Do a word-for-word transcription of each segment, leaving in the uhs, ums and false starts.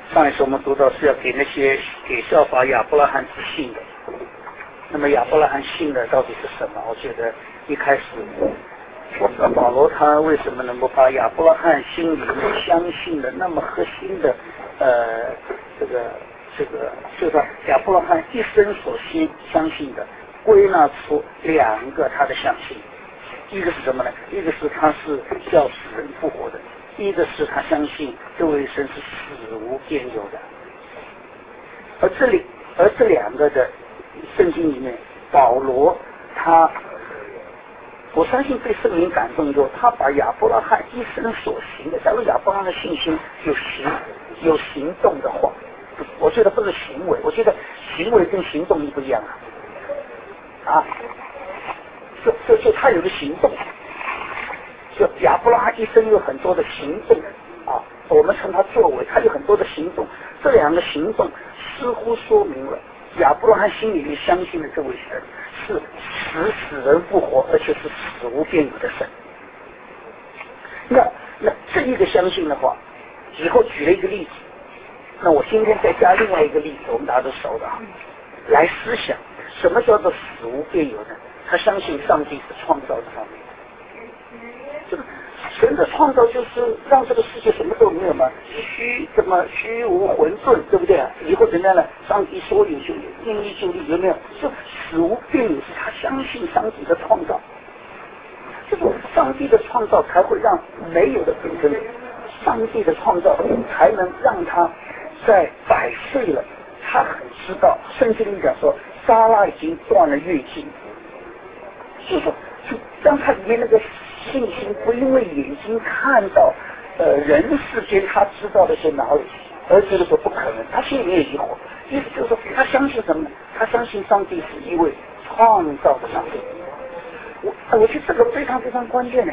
上一次我们读到是要给那些给效法亚伯拉罕之信的。那么亚伯拉罕信的到底是什么？我觉得一开始，我知道保罗他为什么能够把亚伯拉罕心里面相信的那么核心的，呃，这个这个就是亚伯拉罕一生所信相信的，归纳出两个他的相信。一个是什么呢？一个是他是叫死人复活的，一个是他相信这位神是死无边有的。而这里，而这两个的圣经里面，保罗他，我相信被圣灵感动以后，他把亚伯拉罕一生所行的，假如亚伯拉罕的信心有行有行动的话，我觉得不是行为，我觉得行为跟行动不一样啊，啊。就就就他有个行动，就亚伯拉罕一生有很多的行动啊，我们称他作为，他有很多的行动，这两个行动似乎说明了亚伯拉罕心里面相信的这位神是使死人复活，而且是死无边有的神。那那这一个相信的话，以后举了一个例子，那我今天再加另外一个例子，我们大家都熟的啊，来思想什么叫做死无边有呢？他相信上帝是创造的上帝，这个神的创造就是让这个世界什么都没有嘛，虚怎么虚无混沌，对不对啊？以后怎么样呢？上帝说有就有，应力就力，有没有？就死无边有，是他相信上帝的创造，这种上帝的创造才会让没有的变成上帝的创造，才能让他在百岁了，他很知道，圣经里讲说，撒拉已经断了月经。就是说，让他里面那个信心不因为眼睛看到，呃，人世间他知道的是哪里，而觉得说不可能，他心里面有疑惑。意思就是说，他相信什么呢？他相信上帝是一位创造的上帝。我我觉得这个非常非常关键呢。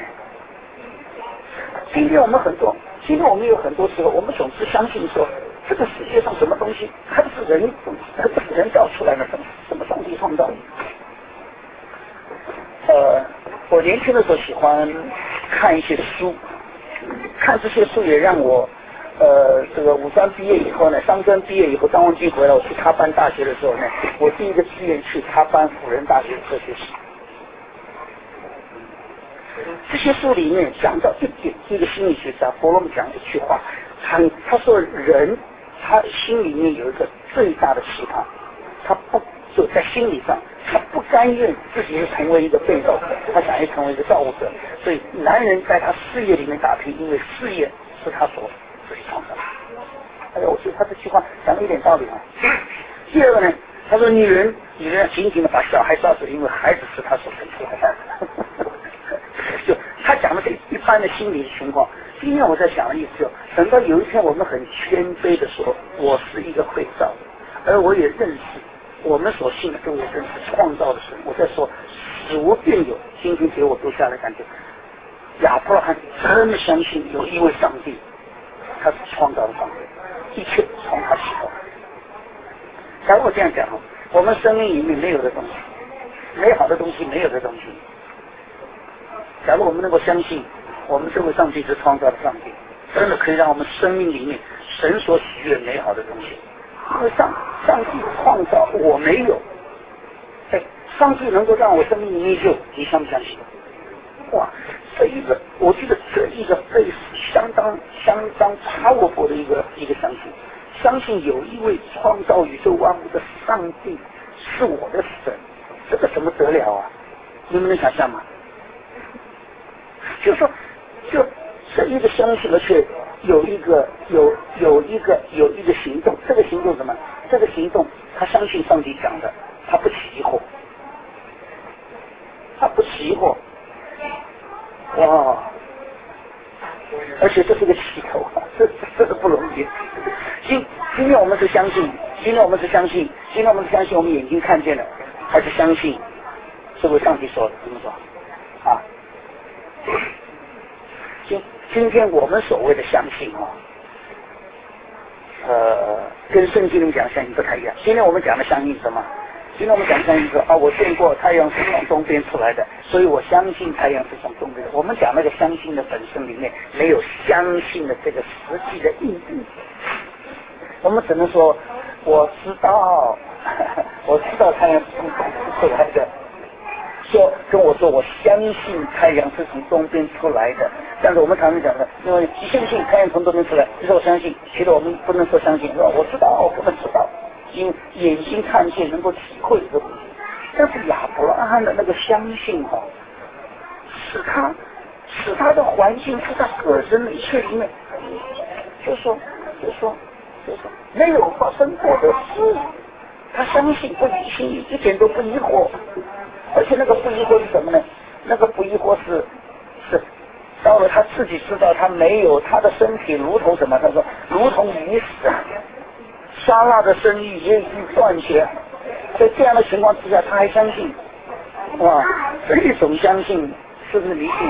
今天我们很多，今天我们有很多时候，我们总是相信说，这个世界上什么东西还不是人，还不是人造出来的，什么什么上帝创造的。呃，我年轻的时候喜欢看一些书，看这些书也让我，呃，这个五专毕业以后呢，商专毕业以后，张文军回来，我去插班大学的时候呢，我第一个志愿去插班辅仁大学科学系。这些书里面讲到一点，一个心理学家弗洛姆讲一句话，他他说人他心里面有一个最大的期盼，他不就在心理上。他不甘愿自己是成为一个被造者，他想要成为一个造物者，所以男人在他事业里面打拼，因为事业是他所自己创造的。哎呀，我觉得他这句话讲的有点道理啊。第二个呢，他说女人，女人紧紧的把小孩抓住，因为孩子是他所生出来的。就他讲的是一般的心理情况。今天我在想的意思就，等到有一天我们很谦卑的说，我是一个被造的，而我也认识。我们所信的这位神是创造的神，我在说死无边有，今天给我读下来感觉，亚伯拉罕真的相信有一位上帝，他是创造的上帝，一切从他起头。假如我这样讲，我们生命里面没有的东西，美好的东西，没有的东西，假如我们能够相信我们这位上帝是创造的上帝，真的可以让我们生命里面神所喜悦美好的东西。因为上上帝创造我没有，哎，上帝能够让我生命里面有，你相不相信？哇，这一个我觉得这一个非相当相当 powerful 的一个一个相信，相信有一位创造宇宙万物的上帝是我的神，这个怎么得了啊？你们能想象吗？就说就这一个相信，而且有一个有有一个有一个行动，这个行动什么？这个行动他相信上帝讲的，他不起惑，他不起惑，哇！而且这是个起头，这这个不容易。今今天我们是相信，今天我们是相信，今天我们是相信我们眼睛看见了，还是相信这位上帝说的？怎么说？啊？今今天我们所谓的相信啊，呃，跟圣经里讲相信不太一样。今天我们讲的相信什么？今天我们讲相信说啊，我见过太阳是从东边出来的，所以我相信太阳是从东边的。我们讲那个相信的本身里面没有相信的这个实际的意义。 我们只能说我知道，我知道太阳是从东边出来的。说跟我说我相信太阳是从东边出来的，但是我们常常讲的，因为你信不信太阳从东边出来？就是我相信，其实我们不能说相信，是吧？我知道，我根本知道，因为眼睛看见能够体会这个东西。但是亚伯拉罕的那个相信哈、哦，是他使他的环境是他个人的一切里面，就说就说就说没有发生过的事，他相信不疑心，一点都不疑惑。而且那个不疑惑是什么呢？那个不疑惑是是到了他自己知道他没有，他的身体如同什么？他说如同已死，莎拉的生育也已经断绝。在这样的情况之下，他还相信，哇，这种相信是不是迷信？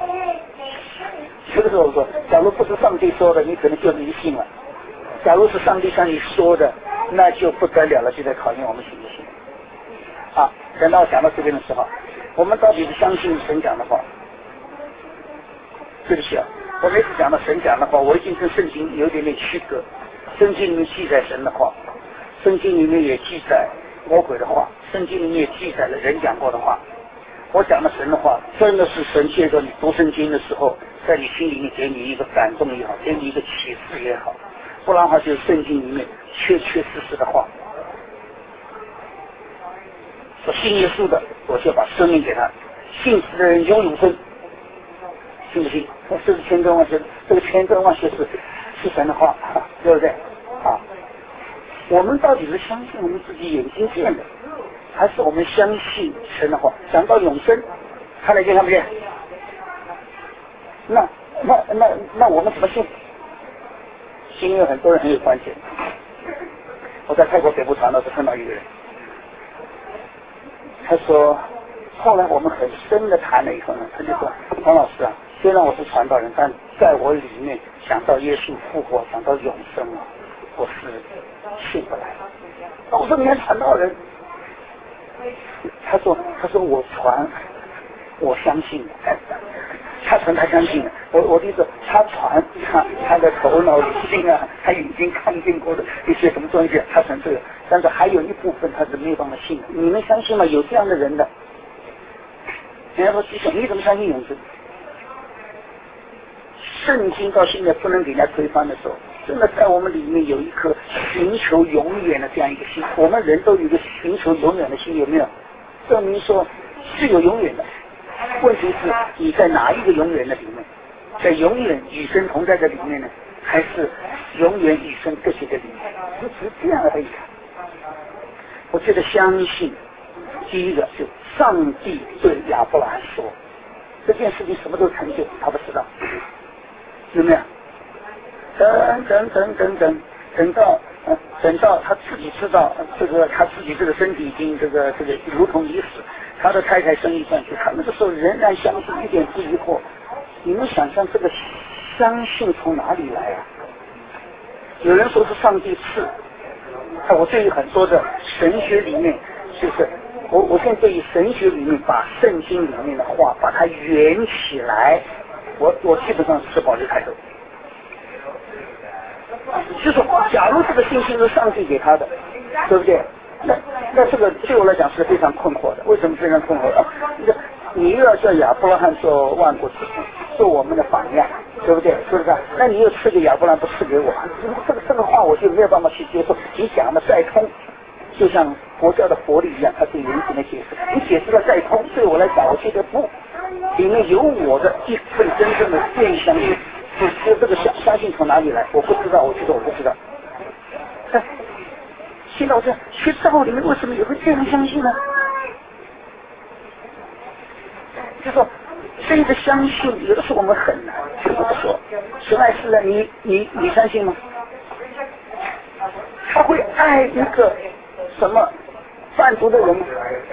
这个时候我说，假如不是上帝说的，你可能就迷信了；假如是上帝向你说的，那就不得了了，就在考验我们信不信。啊，等到讲到这边的时候，我们到底是相信神讲的话？对不起啊，我每次讲到神讲的话，我已经跟圣经有点点区隔。圣经里面记载神的话，圣经里面也记载魔鬼的话，圣经里面也记载了人讲过的话。我讲的神的话，真的是神借着你读圣经的时候，在你心里面给你一个感动也好，给你一个启示也好，不然的话就是圣经里面确确实实的话。说信耶稣的，我就把生命给他；信死的人有永生，信不信？这是千真万确，这个千真万确是是神的话，对不对？啊，我们到底是相信我们自己眼睛见的，还是我们相信神的话？讲到永生，看得见看不见？那那那那我们怎么信？因为很多人很有关系。我在泰国北部传道时碰到一个人。他说，后来我们很深的谈了以后呢，他就说，黄老师啊，虽然我是传道人，但在我里面想到耶稣复活，想到永生啊，我是信不来。我说你还传道人？他说，他说我传，我相信的。他传他相信的，我我的意思，他传他他的头脑理性啊，他已经看见过的一些什么东西，他传这个，但是还有一部分他是没有办法信的。你们相信吗？有这样的人的？人家说弟兄，你怎么相信永生？圣经到现在不能给人家推翻的时候，真的在我们里面有一颗寻求永远的这样一个心。我们人都有一个寻求永远的心，有没有？证明说是有永远的。问题是你在哪一个永远的里面？在永远与神同在的里面呢，还是永远与神隔绝的里面？只是这样而已。我觉得相信，第一个就上帝对亚伯拉罕说，这件事情什么时候成就，他不知道，有没有？等等等等等等到呃等到他自己知道这个他自己这个身体已经这个这个如同已死。他的太太生意断绝，他那个时候仍然相信，一点不疑惑。你们想象这个相信从哪里来啊？有人说是上帝赐。啊，我对于很多的神学里面，就是我我现在对于神学里面把圣经里面的话把它圆起来，我我基本上是保留态度。就是说，假如这个信心是上帝给他的，对不对？那那这个对我来讲是非常困惑的。为什么非常困惑啊？你又要叫亚伯拉罕做万国之父，做我们的榜样，对不对？是不是？那你又赐给亚伯拉罕，不赐给我？这个这个话我就没有办法去接受。你讲的再通，就像佛教的佛理一样，它是严谨的解释。你解释的再通，对我来讲，我觉得不，里面有我的一份真正的愿意相信。就这个相相信从哪里来？我不知道，我觉得我不知道。但现在我这学道里面为什么也会这样相信呢？就说这个相信，有的时候我们很难。就这么说，神爱世人，你你你相信吗？他会爱一个什么贩毒的人吗？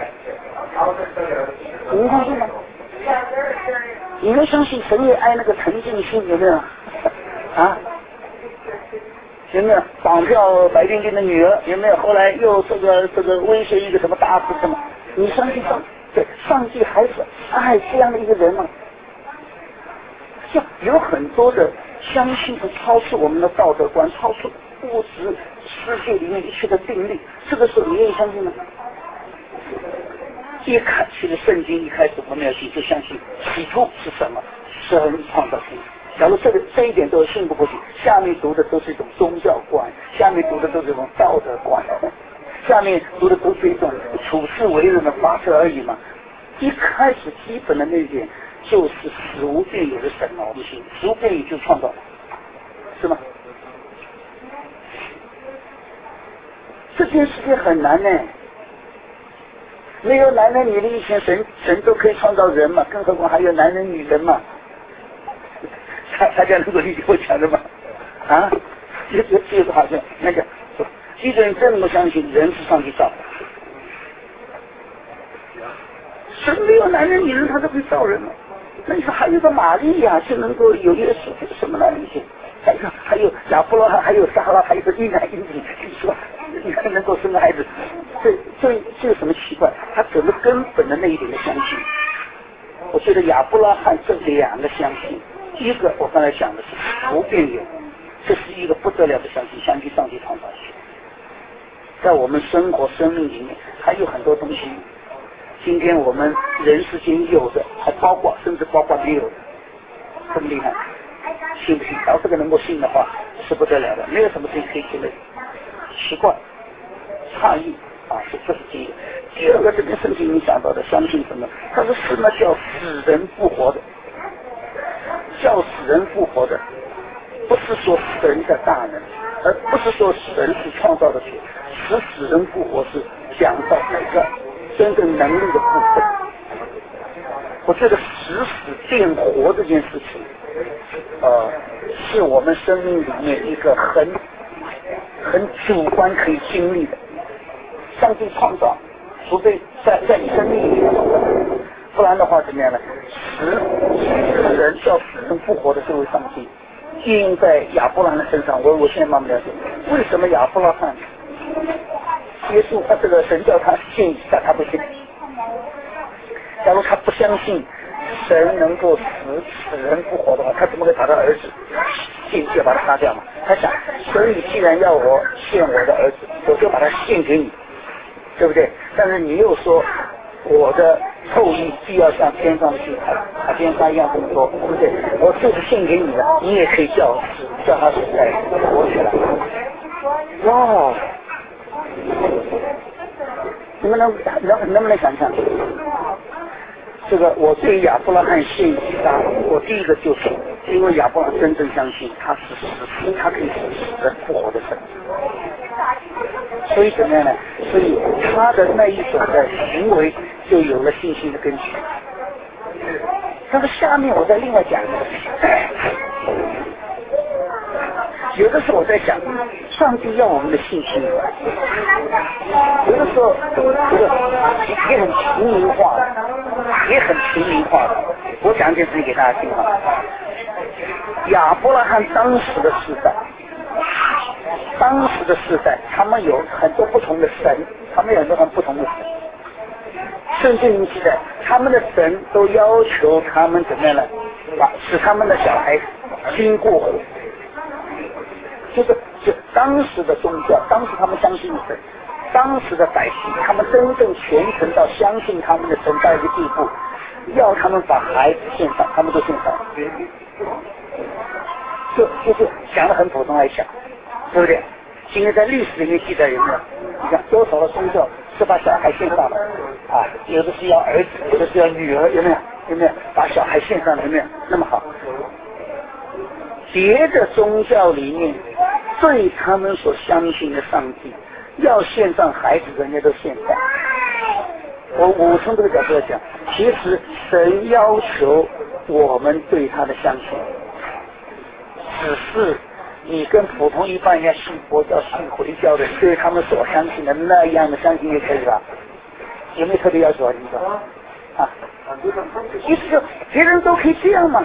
你们相信吗？你们相信神也爱那个陈敬信，有没有？啊？有没有绑票白冰冰的女儿？有没有后来又这个这个威胁一个什么大师什么？你相信上对上帝还是爱这样的一个人吗？像有很多的相信是超出我们的道德观，超出物质世界里面一切的定律，这个时候你愿意相信吗？一开其实圣经一开始我们要信，就相信起初是什么，神创造天。假如这个这一点都信不过去，下面读的都是一种宗教观，下面读的都是一种道德观，下面读的都是一种处世为人的法则而已嘛。一开始基本的那一点就是死无变有的神嘛，我们信死无变有就是创造，是吗？这件事情很难呢，没有男人女人以前神神都可以创造人嘛，更何况还有男人女人嘛。大大家能够理解我讲的吗？啊，这这这个好像那个，一个人这么相信人是上帝造的，神没有男人女人他都可以造人了。那你说还有个玛利亚就能够有耶稣，这是什么呢？你还有还有亚伯拉罕，还有撒拉，还有个一男一女，你说你还能够生个孩子？这这这有什么奇怪？他整个根本的那一点的相信，我觉得亚伯拉罕这两个相信。一个我刚才讲的是不变有，这是一个不得了的相信，相信上帝创造性。在我们生活生命里面还有很多东西，今天我们人世间有的，还包括甚至包括没有的，这么厉害，信不信？要这个能够信的话是不得了的，没有什么事情可以信的。奇怪，诧异啊，这这是第一个。第二个，这边圣经里讲到的相信什么？他说什么叫死人复活的？叫死人复活的，不是说神的大能，而不是说神是创造的主，使死人复活是讲到那个真正能力的部分。我觉得使死变活这件事情，呃，是我们生命里面一个很很主观可以经历的。上帝创造，除非在在你生命里面创造，不然的话怎么样呢？使死人叫死人复活的这位上帝，应用在亚伯拉罕的身上。我我现在慢慢了解，为什么亚伯拉罕耶稣他这个神叫他信，但他不信。假如他不相信神能够使死人复活的话，他怎么会把他儿子献就把他杀掉嘛？他想，所以既然要我献我的儿子，我就把他献给你，对不对？但是你又说我的后裔既要像天上的星海海边沙一样这么多，对不对？我就是献给你的，你也可以叫叫他死在活起来。哇！你们能能能不能想象？这个我对亚伯拉罕献以撒，我第一个就是因为亚伯拉罕真正相信他是死，他可以使死人复活的神。所以怎么样呢？所以他的那一种的行为就有了信心的根据。但是下面我再另外讲一个，有的时候我在想，上帝要我们的信心，有的时候这个也很平民化的，也很平民化的。我讲一件事情给大家听啊，亚伯拉罕当时的时代。当时的世代，他们有很多不同的神，他们有很多很不同的神。圣经里记载，他们的神都要求他们怎么样呢？把使他们的小孩经过火，就是就当时的宗教，当时他们相信的神，当时的百姓，他们真正虔诚到相信他们的神到一个地步，要他们把孩子献上，他们都献上。就就是讲的很普通来讲。对不对？今天在历史里面记载有没有？你看多少的宗教是把小孩献上了啊，有的是要儿子，有的是要女儿，有没有？有没有把小孩献上？有没有？那么好，别的宗教里面对他们所相信的上帝要献上孩子，人家都献上。我我从这个角度来讲，其实神要求我们对他的相信，只是你跟普通一般人家信佛教、信回教的，对他们所相信的那样的相信就可以了，有没有特别要求啊？你说啊？意思就别人都可以这样嘛？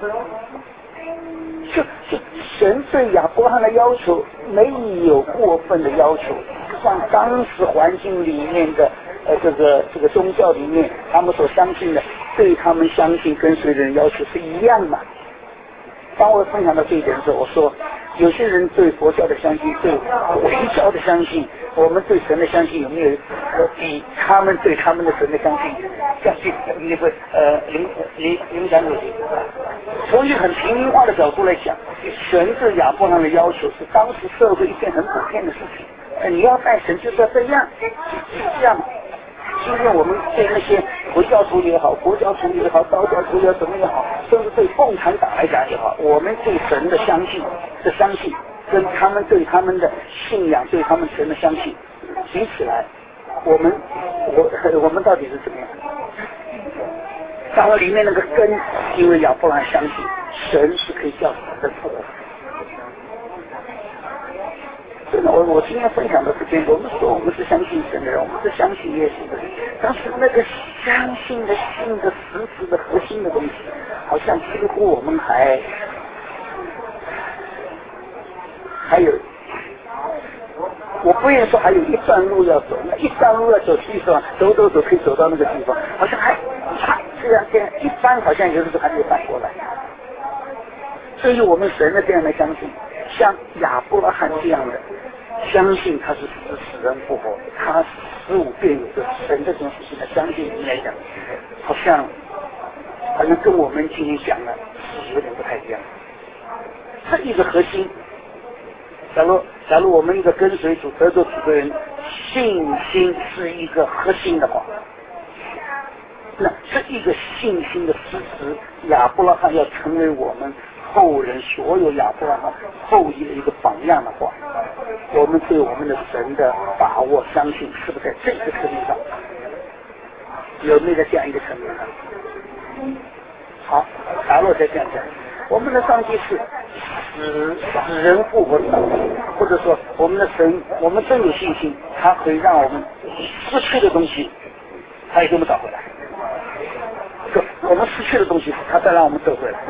就就神对亚伯拉罕的要求没有过分的要求，像当时环境里面的呃这个这个宗教里面他们所相信的，对他们相信跟随的人要求是一样嘛。 当我分享到这一点的时候，我说有些人对佛教的相信，对回教的相信，我们对神的相信有没有比他们对他们的神的相信相信那个呃影影影响有些？从一个很平民化的角度来讲，神对亚伯拉罕的要求是当时社会一件很普遍的事情。呃，你要拜神就是要这样，是这样。今天我们对那些回教徒也好，国教徒也好，道教徒也好，怎么也好，甚至对共产党来讲也好，我们对神的相信的相信，跟他们对他们的信仰、对他们神的相信比起来，我们我我们到底是怎么样？当然里面那个根，因为亚伯拉罕相信神是可以叫死的复活。真的，我我今天分享的这边，我们说我们是相信神的人，我们是相信耶稣的人，但是那个相信的信的实质的核心的东西，好像几乎我们还还有，我不愿意说还有一段路要走，那一段路要走，地方走走走可以走到那个地方，好像还差这样这样一般，好像有的时候还没有反过来。所以我们神的这样的相信，像亚伯拉罕这样的相信他是死死人复活，他十五遍有个神的这种事情的相信里面来讲，好像好像跟我们今天讲的是有点不太一样。这一个核心，假如假如我们一个跟随主得着主的人，信心是一个核心的话，那这一个信心的实质，亚伯拉罕要成为我们后人所有亚伯拉罕后裔的一个榜样的话，我们对我们的神的把握相信是不是在这个层面上有没有在这样一个层面上？好，假如再这样讲，我们的上帝是使使人复活的上帝，或者说我们的神，我们真有信心，他可以让我们失去的东西，他也给我们找回来。我们失去的东西，他再让我们得回来。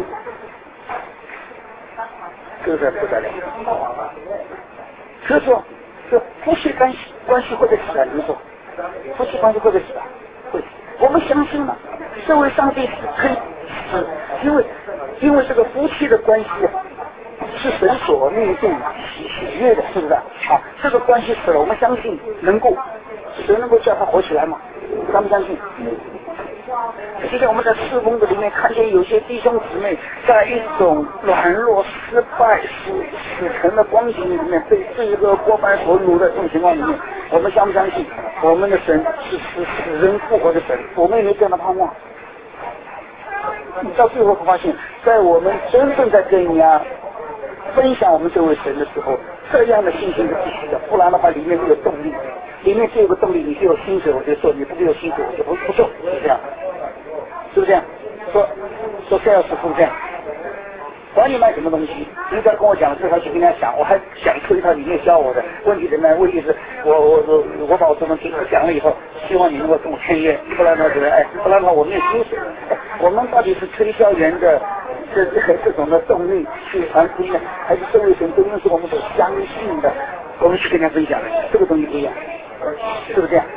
这个不得了。所以说，这夫妻关系关系会不会死啊？你们说，夫妻关系会不会死啊？会。我们相信吗？这位上帝是可以死，因为因为这个夫妻的关系是神所命定喜喜悦的，是不是？好，这个关系死了，我们相信能够神能够叫他活起来吗？相不相信？现在我们在侍奉的里面看见有些弟兄姊妹在一种软弱、失败、死死沉的光景里面，被罪恶过半所掳的这种情况里面，我们相不相信我们的神是使使人复活的神？我们也没这样的盼望。你到最后会发现，在我们真正在跟人家分享我们这位神的时候，这样的信心是必须的，不然的话里面没有动力。里面只有个动力，你就有薪水我就做，你不给有薪水我就不不做，是这样，是不是这样？说说这样是不是这样？管你卖什么东西，你只要跟我讲这套去跟人家讲，我还想出一套里面教我的。问题的呢，问题是我我我我把我这东西讲了以后，希望你能够跟我签约，不然呢，觉得哎，不然的话我没有薪水。哎，我们到底是推销员的这这这种的动力去传福音呢，还是这位神真的是我们所相信的？我们去跟人家分享的，这个东西不一样，是不是这样？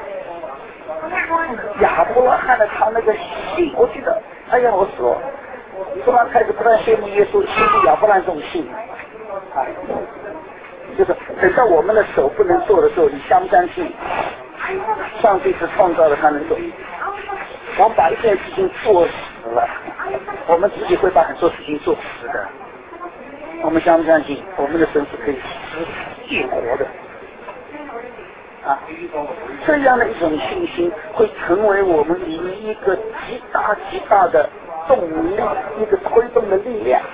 亚伯拉罕的他那个信，我记得，哎呀，我说，从他开始不断羡慕耶稣，羡慕亚伯拉罕这种信，啊，就是等到我们的手不能做的时候，你相不相信？上帝是创造了他能做，我们把一件事情做死了，我们自己会把很多事情做死的。我们相不相信我们的神是可以使激活的啊？这样的一种信心会成为我们里面一个极大极大的动力，一个推动的力量。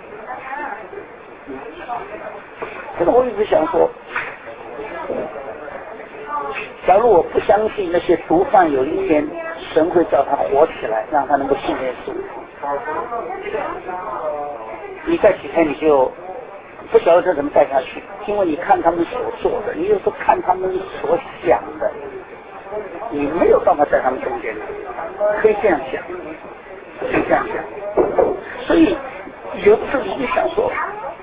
这个我一直想说，假如我不相信那些毒贩有一天神会叫他活起来，让他能够信耶稣，你再几天你就不晓得这怎么带下去，因为你看他们所做的，你有时候看他们所想的，你没有办法在他们中间，可以这样想，可以这样想。所以有的时候你就想说，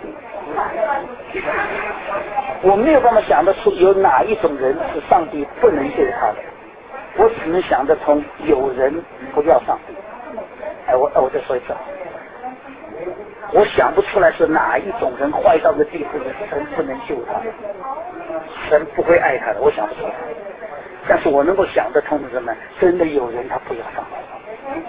我没有办法想得出有哪一种人是上帝不能救他的，我只能想得通有人不要上帝。哎，我我再说一次， 我想不出来是哪一种人坏到个地步的，神不能救他，神不会爱他的，我想不出来。但是我能够想得通的什么？真的有人他不要上帝，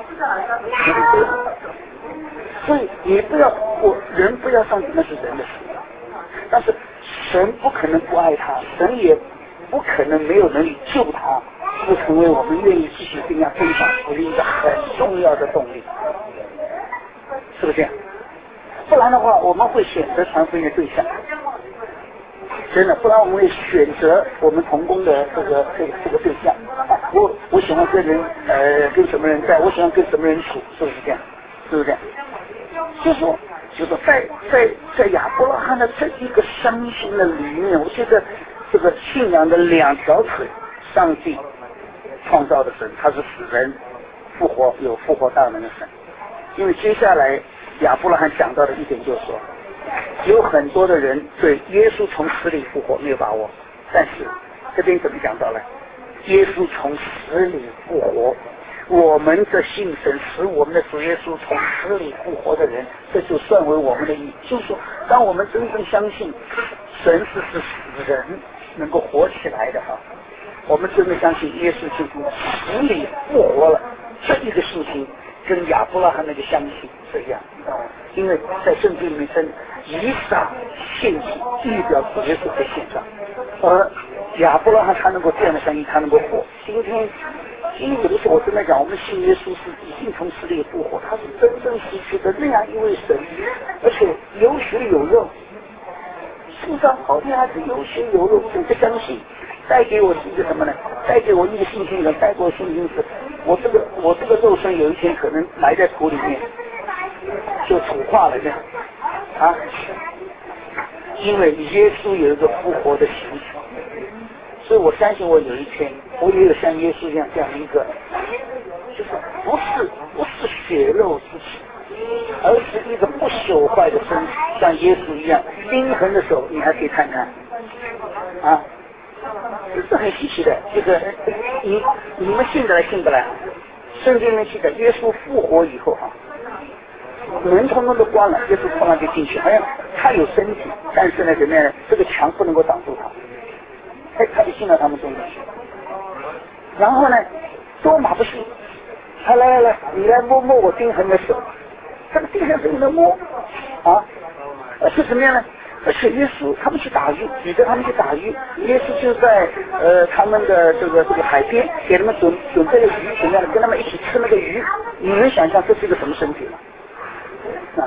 所以你不要我人不要上帝，那是人的事，但是神不可能不爱他，神也不可能没有能力救他，是成为我们愿意继续跟他分享福音一个很重要的动力，是不是这样？不然的话，我们会选择传福音的对象。真的，不然我们会选择我们同工的这个这个这个对象。啊、我我喜欢跟人呃跟什么人在，我喜欢跟什么人处，是不是这样？是不是这样？就是说，就是在在在亚伯拉罕的这一个伤心的里面，我觉得这个信仰的两条腿，上帝创造的神，他是使人复活有复活大能的神。因为接下来亚伯拉罕讲到的一点就是说，有很多的人对耶稣从死里复活没有把握，但是这边怎么讲到了？耶稣从死里复活，我们这信神使我们的主耶稣从死里复活的人，这就算为我们的义。就是说，当我们真正相信神是使死人能够活起来的啊，我们真的相信耶稣基督死里复活了，这一个信心跟亚伯拉罕那个相信是一样的。因为在圣经里面称以撒献祭预表主耶稣的献上，而亚伯拉罕他能够这样的相信，他能够活。今天因为有的时候我真的讲，我们信耶稣是已经从死里复活，他是真真实实的那样一位神，而且有血有肉，世上好听还是有血有肉，这个相信带给我是一个什么呢？带给我一个信心的，带给我信心是，我这个我这个肉身有一天可能埋在土里面，就土化了这样啊，因为耶稣有一个复活的形象，所以我相信我有一天我也有像耶稣一样这样一个，就是不是不是血肉之体，而是一个不朽坏的身体，像耶稣一样钉痕的手，你还可以看看啊。这是很稀奇的，这个你你们信得来信不来？圣经里面记得耶稣复活以后啊，门通通都关了，耶稣突然就进去，好像他有身体，但是呢怎么样呢？这个墙不能够挡住他，哎，他就进到他们中间去。然后呢，多马不信，他来来来，你来摸摸我钉痕的手，这个钉痕是你能摸啊？而是怎么样呢？而且耶稣他们去打鱼，彼得他们去打鱼，耶稣就在呃他们的这个这个海边给他们准准备了鱼，怎么样的跟他们一起吃那个鱼，你能想象这是一个什么身体吗？啊，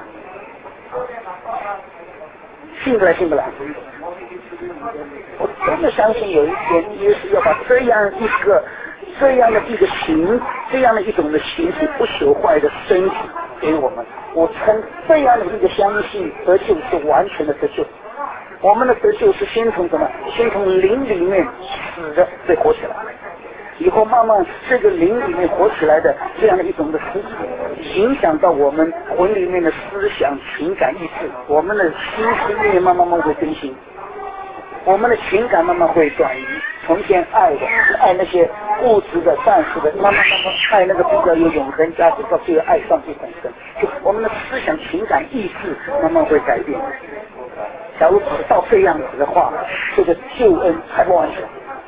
信不来信不来？我真的相信有一天耶稣要把这样一个这样的一个形，这样的一种的形体不朽坏的身体给我们。我称这样的一个相信得救是完全的得救。我们的得救是先从什么？先从灵里面死的被活起来，以后慢慢这个灵里面活起来的这样的一种的实体，影响到我们魂里面的思想、情感、意志，我们的心思意念慢慢慢会更新。我们的情感慢慢会转移，从前爱的爱那些物质的、暂时的，慢慢慢慢爱那个比较有永恒价值，到最后爱上帝本身。就我们的思想、情感、意志慢慢会改变。假如只到这样子的话，这个救恩还不完全。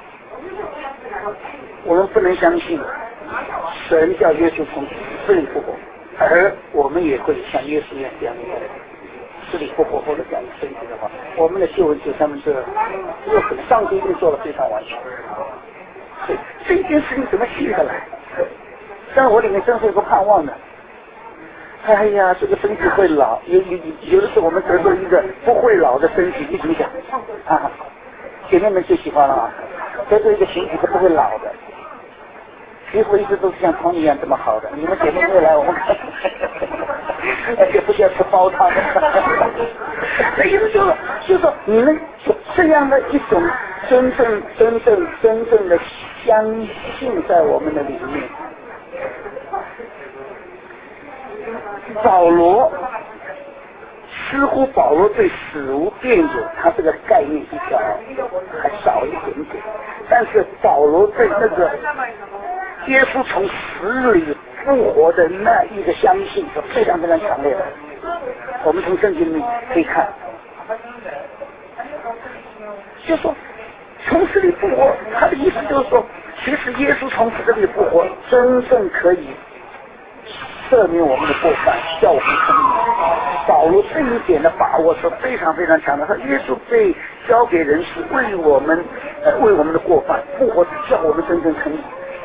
我们不能相信神叫耶稣从死里复活，而我们也会像耶稣一样这样一个死里复活后的这样的身体的话，我们的救恩就三分之二，这个上帝已经做得非常完全。所以这件事情怎么信得来？但我里面真是有个盼望的。哎呀，这个身体会老，有有有的时候我们得到一个不会老的身体，你怎么想啊？姐妹们最喜欢了啊，得到一个形体是不会老的。皮肤一直都是像汤一样这么好的，你们姐妹没有来，我们看，而且不需要吃煲汤。这意思就是，就是说你们这样的一种真正、真正、真正的相信在我们的里面。保罗似乎保罗对死无辩解，他这个概念比较还少一点点，但是保罗对那个耶稣从死里复活的那一个相信是非常非常强烈的。 我们从圣经里面可以看，就说从死里复活，他的意思就是说，其实耶稣从死里复活，真正可以赦免我们的过犯，叫我们称义。保罗这一点的把握是非常非常强的。他耶稣被交给人是为我们，呃，为我们的过犯复活，叫我们真正称义。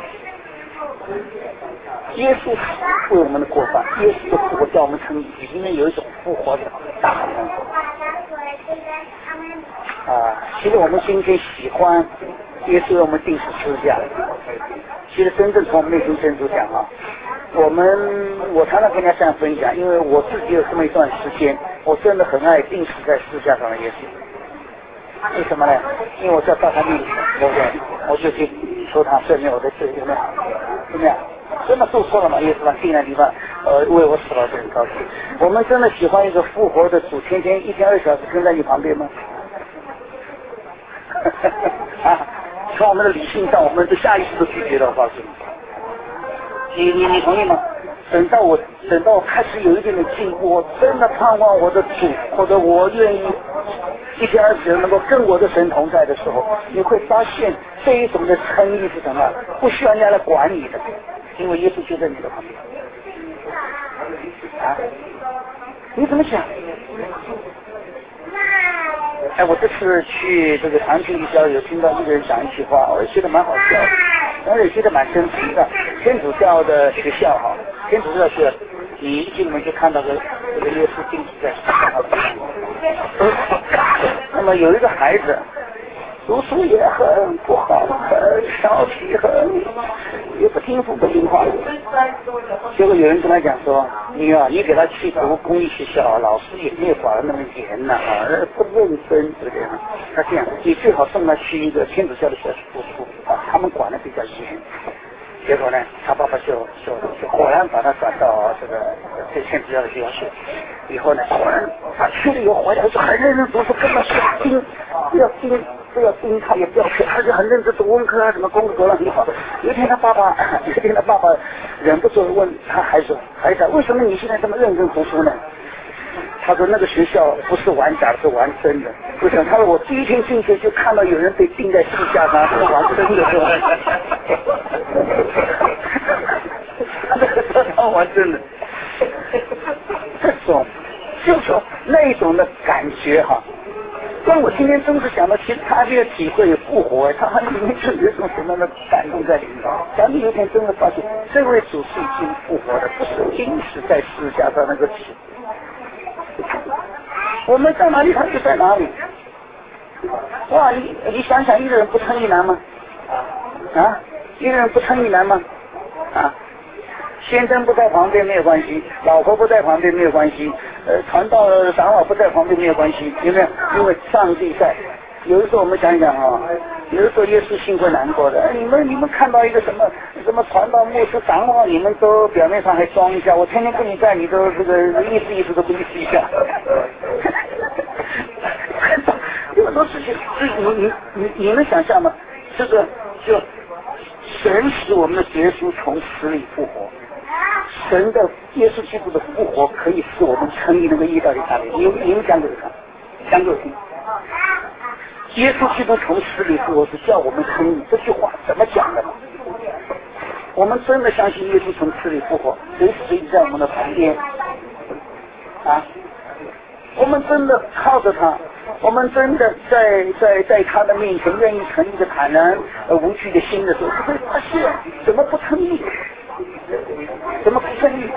耶稣死为我们的过犯，耶稣的复活叫我们称义，里面有一种复活的大能。啊，其实我们今天喜欢耶稣为我们定十字架，其实真正从我们内心深处讲啊，我们我常常跟大家这样分享，因为我自己有这么一段时间，我真的很爱定死在十字架上的耶稣。为什么呢？因为我知道到他面前，对不对？我就去求他赦免我的罪，有没有？有没有？真的做错了吗？耶稣啊，定在地方，呃，为我死了，这很高兴。我们真的喜欢一个复活的主，天天一天二小时跟在你旁边吗？啊，从我们的理性上，我们的下意识都拒绝了，我告诉你。你你你同意吗？等到我等到我开始有一点点进步，我真的盼望我的主，或者我愿意一天二十能够跟我的神同在的时候，你会发现这一种的称义是什么？不需要人家来管你的，因为耶稣就在你的旁边。啊，你怎么想？哎，我这次去这个长青一教有听到一个人讲一句话，我觉得蛮好笑的，但是也觉得蛮真实的。天主教的学校哈，天主教是，你一进门就看到个这个耶稣钉死在十字架上。那么有一个孩子，读书也很不好，很调皮，很也不听父不听话。结果有人跟他讲说：“你啊，你给他去读公立学校，老师也没有管得那么严呐，啊，不认真，对不对？他这样，你最好送他去一个天主教的学校读书，啊，他们管得比较严。”结果呢，他爸爸就就就果然把他转到这个这天主教的学校去。以后呢，果然他去了以后回来就很认真读书，根本是盯，不要盯，不要盯他，也不要去，他就很认真读文科啊，什么功课都让很好。有一天他爸爸，有一天他爸爸忍不住问他孩子：“孩子，为什么你现在这么认真读书呢？”他说：“那个学校不是玩假的，是玩真的。”为什么？他说：“我第一天进去就看到有人被钉在十字架上，是玩真的，是吧？”他玩真的，这种就是那种的感觉哈。但我今天真是想到，其实他这个体会复活，他里面就有一种什么样的感动在里面。咱们有一天真的发现，这位主是已经复活的，不是钉死在十字架上那个主。我们在哪里，他就在哪里。哇，你你想想，一个人不称义难吗？啊，一个人不称义难吗？啊，先生不在旁边没有关系，老婆不在旁边没有关系，呃，传道长老不在旁边没有关系，有没有？因为上帝在。有的时候我们想想啊，有的时候耶稣心会难过的。哎，你们你们看到一个什么什么传道牧师长老，你们都表面上还装一下，我天天跟你在，你都这个意思意思都不意思一下。有很多事情，你你你你能想象吗？这个就神使我们的耶稣从死里复活，神的耶稣基督的复活可以使我们称义，那个义到底哪里？你你们讲给我看，讲给我听。耶稣基督从死里复活是叫我们称义，这句话怎么讲的呢？我们真的相信耶稣从死里复活，随时随地在我们的旁边啊！我们真的靠着他，我们真的在在在他的面前愿意诚意的坦然呃无惧的心的时候，就会发现怎么不称义，怎么不称义？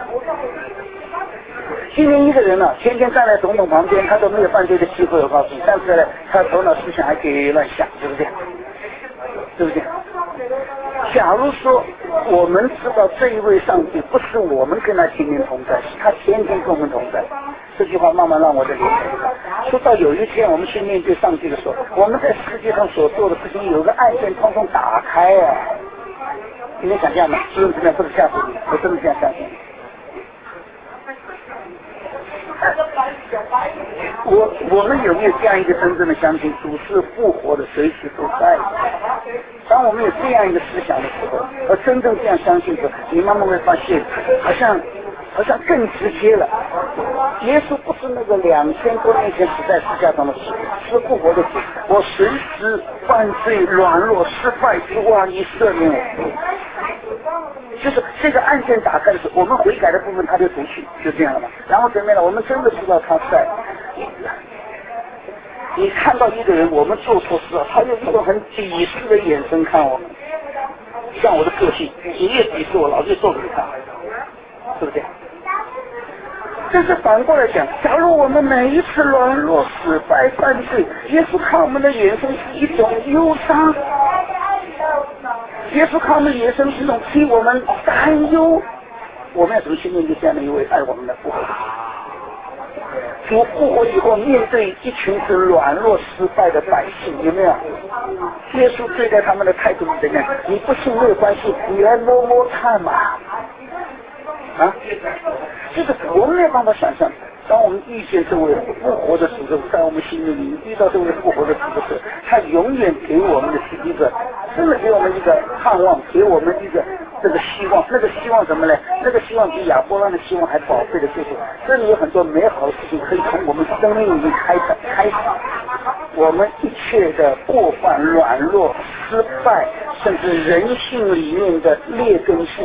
今天一个人呢、啊，天天站在总统旁边，他都没有犯罪的机会，我告诉你，但是呢，他头脑思想还可以乱想，对不对？对不对？假如说我们知道这一位上帝不是我们跟他天天同在，是他天天跟我们同在，这句话慢慢让我的脸说到有一天我们去面对上帝的时候，我们在世界上所做的事情有个按键通通打开啊！你能想象吗？是不是这样？不是吓死你，我真的这样相信。我我们有没有这样一个真正的相信，主是复活的，随时都在。当我们有这样一个思想的时候，而真正这样相信的时候，你慢慢会发现，好像好像更直接了。 耶稣不是那个两千多年前死在十字架上的死，是复活的主。我随时犯罪、软弱、失败之外，你赦免我。就是这个案件打开的时候，我们悔改的部分他就读取，就这样了嘛。然后怎么样呢？我们真的知道他在。你看到一个人，我们做错事了，他用一种很鄙视的眼神看我们，像我的个性，你越鄙视我，老越揍给你看，是不是这样？但是反过来讲，假如我们每一次软弱、失败、犯罪，耶稣看我们的眼神是一种忧伤，耶稣看我们的眼神是一种替我们担忧，我们要怎么去面对这样的一位爱我们的复活的主？复活以后，面对一群是软弱失败的百姓，有没有？耶稣对待他们的态度是怎样？你不信没有关系，你来摸摸看嘛。啊，这个我们没有办法想象。当我们遇见这位复活的主的，在我们心里遇到这位复活的主的时候，他永远给我们的是一个，真的给我们一个盼望，给我们一个这个希望。那个希望什么呢？那个希望比亚伯拉的希望还宝贵的就是，这里有很多美好的事情可以从我们生命里面开始开始。我们一切的过犯、软弱、失败，甚至人性里面的劣根性，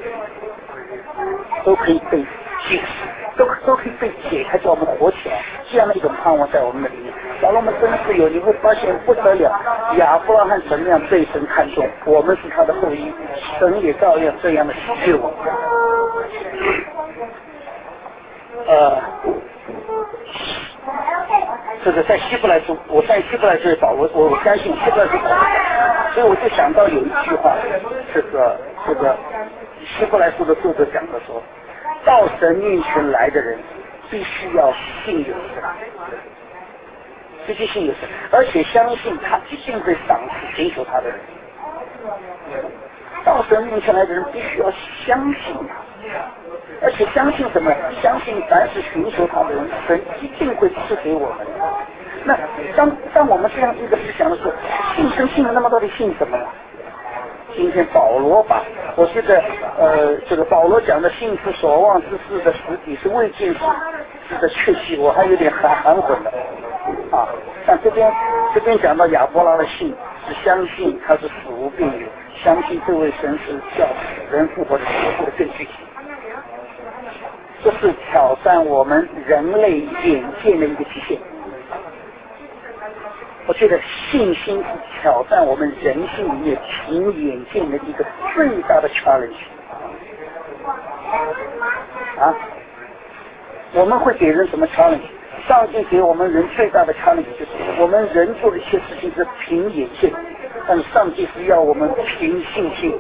都可以被解释，都都可以被解开，叫我们活起来。这样的一种盼望在我们的里面。假如我们真是有，你会发现不得了，亚伯拉罕怎么样被神看中，我们是他的后裔，神也照样这样的喜悦我们。呃，这个在希伯来书，我在希伯来书保罗，我我相信希伯来书保罗，所以我就想到有一句话，这个这个希伯来书的作者讲的说，到神面前来的人必须要信有神，必须信有神，而且相信他一定会赏赐寻求他的人。到神面前来的人必须要相信他，而且相信什么？相信凡是寻求他的人，神一定会赐给我们。那当当我们这样一个思想的时候，信神信了，那么到底信什么呢？今天保罗把，我觉得呃，这个保罗讲的信是所望之事的实底，是未见之事的确据，我还有点含含混了啊。像这边这边讲到亚伯拉的信是相信他是死无变有，相信这位神是叫死人复活的说的更具体。这是挑战我们人类眼见的一个极限。我觉得信心是挑战我们人性里面凭眼见的一个最大的 challenge 啊！我们会给人什么 challenge？ 上帝给我们人最大的 challenge 就是我们人做的一些事情是凭眼见，但上帝是要我们凭信心。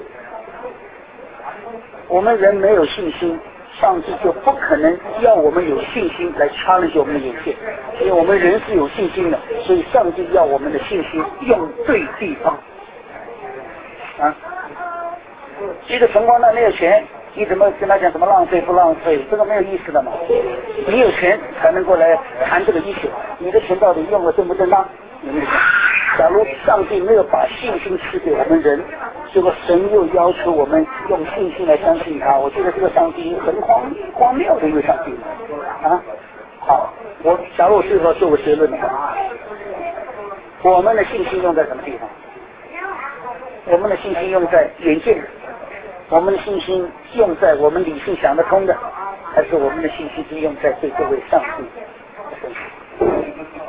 我们人没有信心，上帝就不可能要我们有信心来 challenge 我们的眼界，因为我们人是有信心的，所以上帝要我们的信心用对地方。啊，一个穷光蛋没有钱，你怎么跟他讲什么浪费不浪费？这个没有意思的嘛。你有钱才能够来谈这个意思，你的钱到底用的正不正当？有没有讲？假如上帝没有把信心赐给我们人，结果神又要求我们用信心来相信他，我觉得这个上帝很荒荒谬的一个上帝啊！好，我假如我最后做个结论的话，我们的信心用在什么地方？我们的信心用在眼见，我们的信心用在我们理性想得通的，还是我们的信心是用在对这位上帝的身上？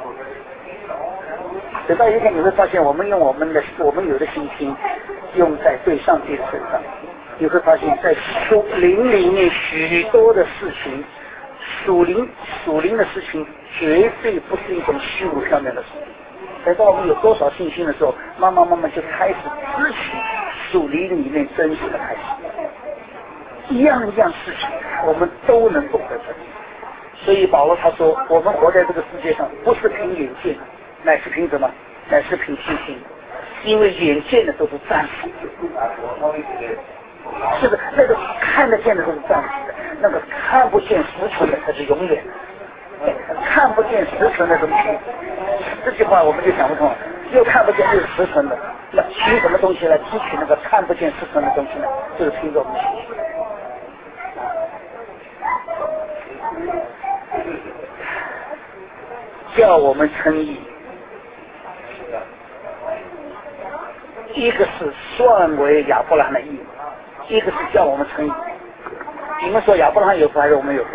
等到一天你会发现，我们用我们的我们有的信心用在对上帝的身上，你会发现在属灵里面许多的事情，属灵属灵的事情绝对不是一种虚无缥缈的事情。等到我们有多少信心的时候，慢慢慢慢就开始支取属灵里面真实的开始，一样一样事情我们都能懂得真。所以保罗他说，我们活在这个世界上不是凭眼见，乃是凭什么？乃是凭信心。因为眼见的都是暂时的，是的，那个看得见的都是暂时的，那个看不见实存的才是永远的。看不见实存的东西，这句话我们就想不通了。又看不见又实存的，那凭什么东西来支取那个看不见实存的东西呢？就是凭着我们的信心。 叫我们称义，一个是算为亚伯拉罕的义，一个是叫我们称义。你们说亚伯拉罕有福还是我们有福？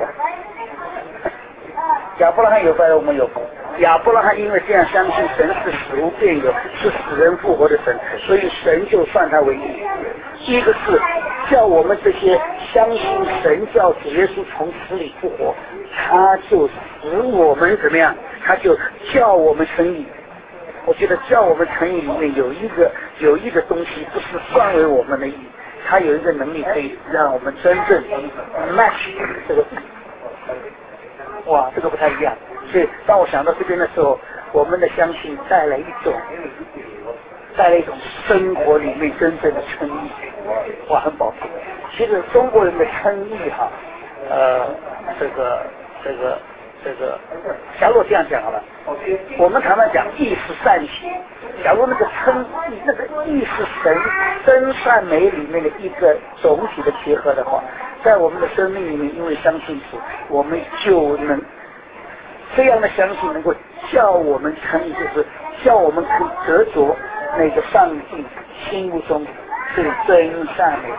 亚伯拉罕有福还是我们有福？亚伯拉罕因为这样相信神是死无变有，是死人复活的神，所以神就算他为义。一个是叫我们这些相信神叫主耶稣从死里复活，他就使我们怎么样？他就叫我们称义。我觉得叫我们称义里面有一个有一个东西，不是算为我们的义，它有一个能力可以让我们真正 match 这个义。哇，这个不太一样。所以当我想到这边的时候，我们的相信带来一种带来一种生活里面真正的称义，哇，很宝贵。其实中国人的称义哈，呃，这个这个这个，假如我这样讲好了，我们常常讲义是善行，假如那个称义，那个义是神真善美里面的一个总体的结合的话，在我们的生命里面，因为相信主，我们就能这样的相信能够叫我们称义，就是叫我们可以得着那个上帝心目中最真善美的。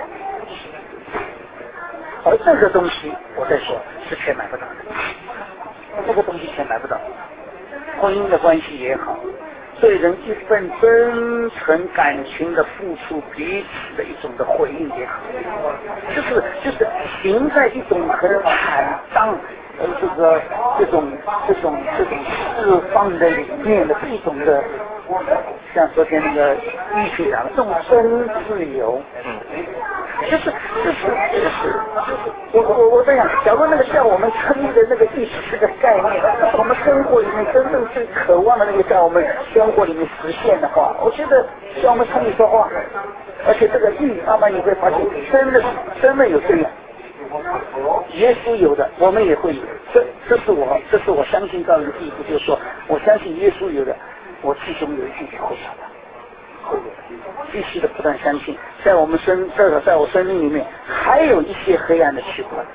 而这个东西，我在说，是钱买不到的。这个东西钱买不到。婚姻的关系也好，对人一份真诚感情的付出，彼此的一种的回应也好，就是就是行在一种很坦荡。呃，这个这种这种这种释放的里面的这种的，像昨天那个医学讲的这种真自由，就是就是就是我我我在想，假如那个像我们称义的那个意识是个概念，我们生活里面真正最渴望的那个在我们生活里面实现的话，我觉得像我们称义说话，而且这个义慢慢你会发现，真的是真的有这样。耶稣有的，我们也会有。这这是我，这是我相信到一个地步，就是说，我相信耶稣有的，我弟兄有一定会有的，会有的。继续的不断相信，在我们生这个，在我生命里面，还有一些黑暗的区块。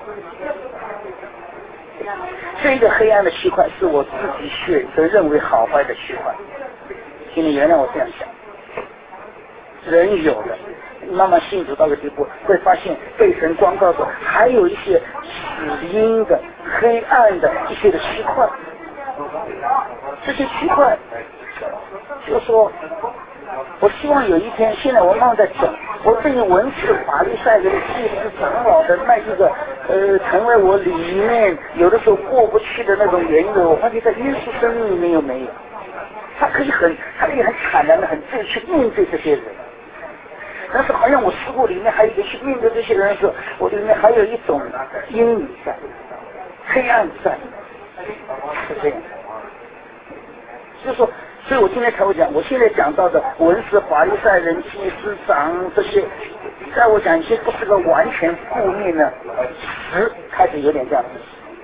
这个黑暗的区块是我自己选择认为好坏的区块，请你原谅我这样想。人有的。慢慢信主到个地步，会发现被神光照着，还有一些死阴的、黑暗的一些的区块。这些区块，就说，我希望有一天，现在我慢慢在讲，我对于文士、法利赛人、祭司、长老的那一个，呃，成为我里面有的时候过不去的那种原因，我发现在耶稣生命里面有没有？他可以很，他可以很坦然的、很正去面对这些人。但是好像我思过里面还有去面对这些人的时候，我里面还有一种阴影在，黑暗在，是这样。就是说，所以我今天才会讲，我现在讲到的文士、法利赛人、祭司长这些，在我讲已经不是个完全负面的词，开始有点这样的意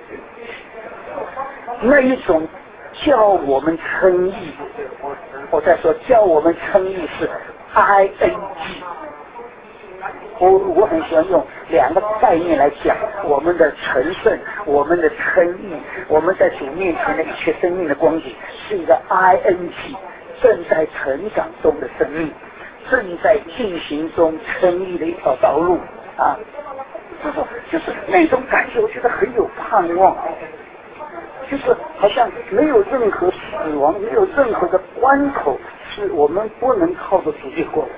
思。那一种叫我们称义，我在说叫我们称义是 I N G。我我很喜欢用两个概念来讲我们的成圣，我们的称义，我们在主面前的一切生命的光景，是一个 I N G， 正在成长中的生命，正在进行中称义的一条道路啊，就是就是那种感觉，我觉得很有盼望，就是好像没有任何死亡，没有任何的关口是我们不能靠着主越过的。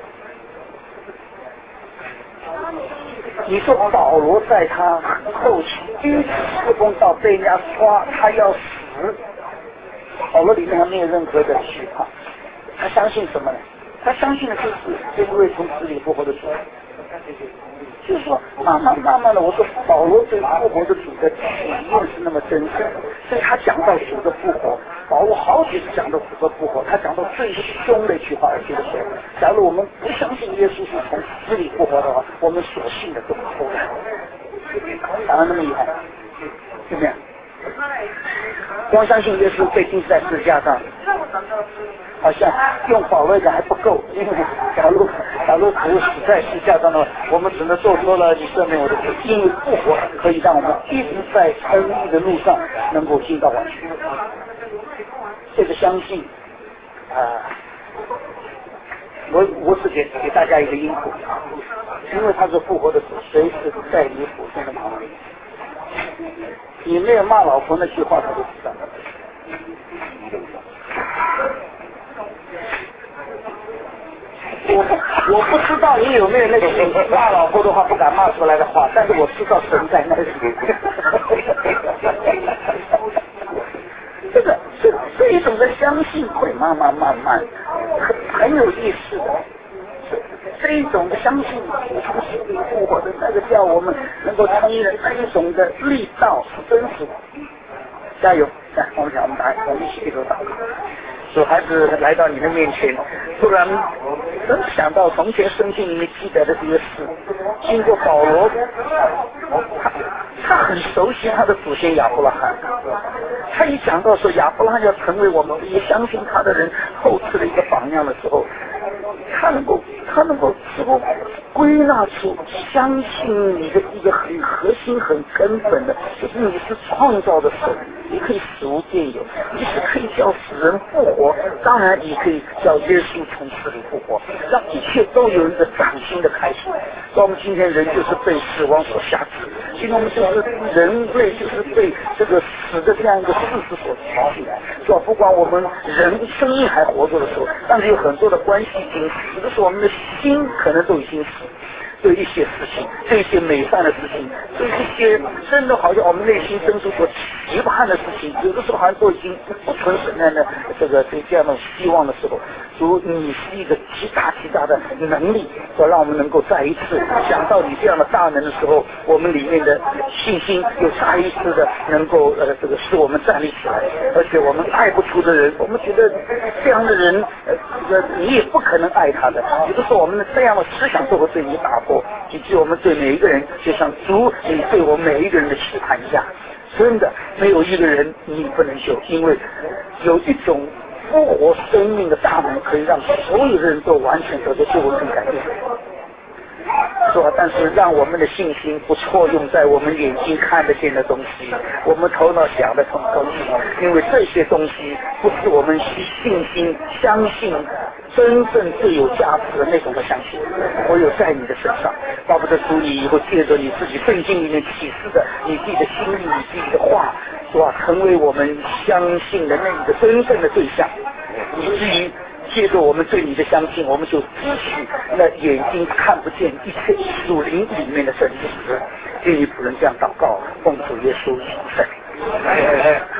你说保罗在他后期第一次施工到被人家抓，他要死，保罗里面还没有任何的惧怕，他相信什么呢？他相信的就是这一位从死里复活的主。就是说慢慢慢慢的，我说保罗对复活的主的体验是那么真实，所以他讲到主的复活，保罗好几次讲到主的复活，他讲到最凶的一句话，而且说，假如我们不相信耶稣是从死里复活的话，我们所信的都是偷懒，讲得那么厉害，是不是？光相信耶稣被钉在十字架上，好像用保罗讲还不够，因为假如假如只是死在十字架上的话，我们只能做出了你赦免我的罪，因为复活可以让我们一直在称义的路上能够进到完全。 这个相信啊、呃，我我只给给大家一个因果，因为他是复活的主，随时在你祖先的旁边。你没有骂老婆那句话，他都知道。我我不知道你有没有那个骂老婆的话不敢骂出来的话，但是我知道神在那里。这个这这一种的相信会慢慢慢慢很很有意思的。这一种的相信从死里复活的那个叫我们能够承认那一种的力道是真实的。加油！来，我们讲我们来，我们一起低头祷告。主孩子来到你的面前，突然能想到从前圣经里面记载的这些事，经过保罗，他他很熟悉他的祖先亚伯拉罕，他一讲到说亚伯拉罕要成为我们也相信他的人后世的一个榜样的时候，他能够他能够似乎归纳出相信你的一个很核心很根本的，就是你是创造的神，你可以使无变有，你是可以叫死人复活，当然你可以叫耶稣从死里复活，让一切都有一个崭新的开始。那我们今天人就是被死亡所辖制，今天我们就是人类就是被这个死的这样一个事实所举起来，是吧？不管我们人生命还活着的时候，但是有很多的关系已经死的时候，我们的心可能都已经死。对一些事情，对一些美善的事情，对一些真的好像我们内心深处所期盼的事情，有的时候好像都已经不存什么样的这个这样的希望的时候，主你是一个极大极大的能力，说让我们能够再一次想到你这样的大能的时候，我们里面的信心又再一次的能够呃这个使我们站立起来，而且我们爱不出的人，我们觉得这样的人呃这个你也不可能爱他的，有的时候我们的这样的思想都会对你打破。以及我们对每一个人，就像主你对我们每一个人的期盼一样，真的没有一个人你不能救，因为有一种复活生命的大能，可以让所有的人都完全得到救恩跟改变。是吧？但是让我们的信心不错用在我们眼睛看得见的东西，我们头脑想的东西，因为这些东西不是我们信心相信真正最有价值的那种的相信，唯有在你的身上，巴不得主你以后借着你自己圣经里面启示的你自己的心意，你自己的话，是吧？成为我们相信的那一个真正的对象，以至于借着我们对你的相信，我们就支取那眼睛看不见一切属灵里面的真实。愿你仆人这样祷告，奉主耶稣基督圣名。